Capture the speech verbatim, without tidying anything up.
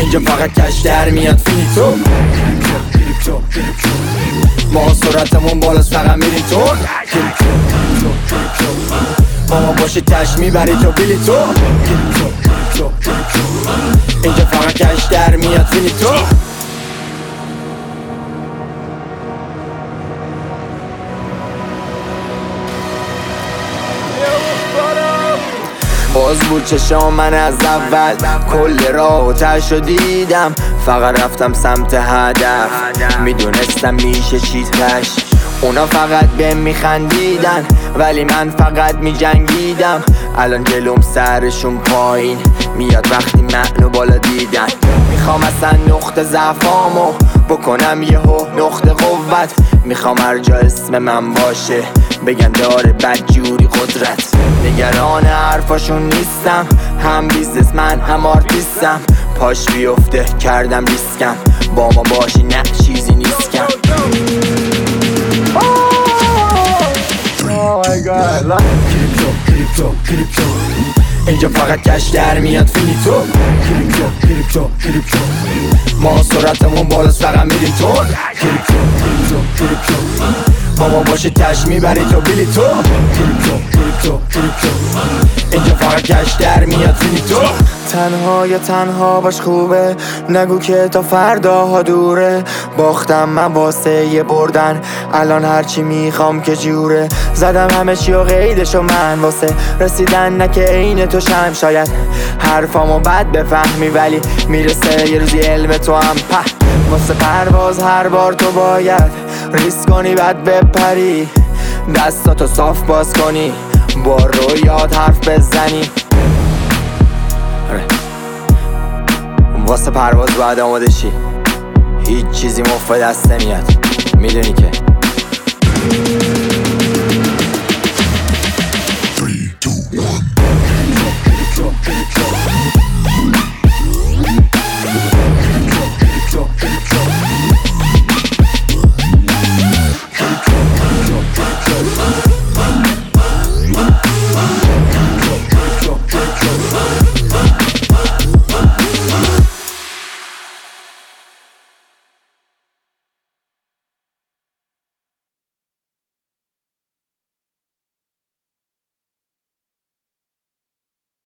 اینجا فقط کش در میاد فینیتو. ما سرعتمون بالاست فقط میریم تو. با ما باشه تش میبری تو بیلی تو. اینجا فقط کش در میاد فینیتو. باز بود چشام من از اول، کل راه و تشو دیدم، فقط رفتم سمت هدف. میدونستم میشه چیز پش، اونا فقط بهم میخندیدن ولی من فقط میجنگیدم. الان جلوم سرشون پایین میاد وقتی منو بالا دیدن. میخوام اصلا نقطه ضعفامو بکنم یهو نقطه قوت. میخوام هر جا اسم من باشه بگن داره بدجوری قدرت. نگران حرفاشون نیستم، هم بیزنس من هم آرتیستم. پاش بیفته کردم ریسکم، با ما باشی نه چیزی نیستم. کریپتو کریپتو کریپتو اینجا فقط کش در میاد فینیتو. کریپتو کریپتو کریپتو ما سرعتمون بالاست فقط میریم تو. کریپتو کریپتو کریپتو با ما باشه تش میبری تو بیلی تو. کریپتو کریپتو کریپتو اینجا فقط کش در میاد فینیتو. تنها یا تنها باش خوبه، نگو که تا فرداها دوره. باختم من واسه یه بردن، الان هرچی میخوام که جوره. زدم همه چی و قیدشو من واسه رسیدن، نه که عین تو شم. شاید حرفامو بد بفهمی ولی میرسه یه روزی علم تو هم په. واسه پرواز هر بار تو باید ریسک کنی بعد بپری، دستاتو صاف باز کنی با رویات حرف بزنی. واسه پرواز باید آماده شی، هیچ چیزی مفت دست نمیاد، میدونی که